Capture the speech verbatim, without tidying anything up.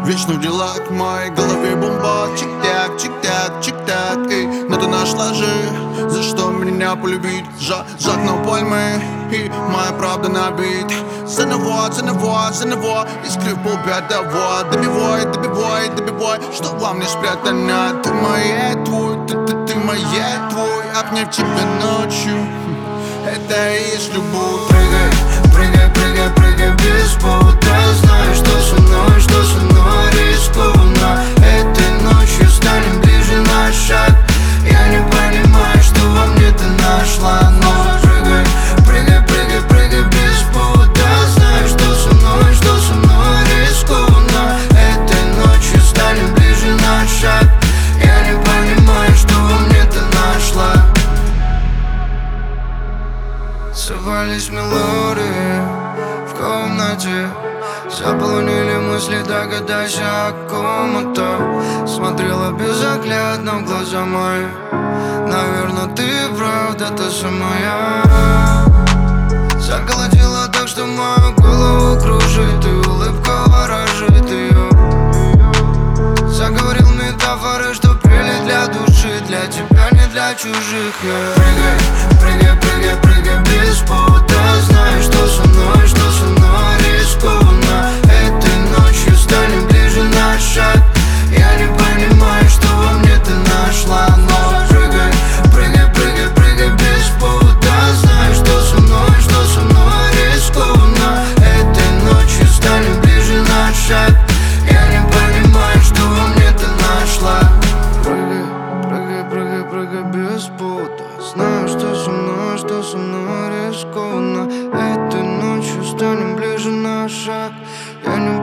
Вечно в делах, в моей голове бомба. Чик-так, чик-так, чик-так, эй. Но ты нашла же, за что меня полюбить. Жа Жак на пальмы, и моя правда набит. За него, за него, за него. Искры в полпятого. Добивай, добивай, добивай. Что во мне спрятано? Ты моя, твой, ты, ты, ты моя, твой. Обнять тебя ночью, это и есть любовь. Прыгай, прыгай, прыгай, прыгай без повода. Знаю, что со мной, что со мной рискованно. Этой ночью станем ближе на шаг. Я не понимаю, что во мне ты нашла. Но прыгай, прыгай, прыгай, прыгай без повода. Знаю, что со мной, что со мной рискованно. Этой ночью станем ближе на шаг. Я не понимаю, что во мне ты нашла. Срывались мелодии в комнате. Заполонили мысли, догадайся о ком это. Смотрела безоглядно в глаза мои. Наверно, ты правда та самая. Заколотила так, что мою голову кружит. И улыбка ворожит ее. Заговорил метафоры, что пели для души. Для тебя, не для чужих. yeah. Прыгай, прыгай, прыгай, прыгай без повода. Знаю, что со мной, что со мной рискованно. Этой ночью станем ближе на шаг. Я не понимаю, что во мне ты нашла. Но прыгай, прыгай, прыгай, прыгай без повода. Знаю, что со мной, что со мной рискованно. Этой ночью станем ближе на шаг. Я не понимаю, что во мне ты нашла. Прыгай, прыгай, прыгай, прыгай без повода. Знаю, что со мной, что со мной рискованно. Этой ночью станем ближе на шаг. Я не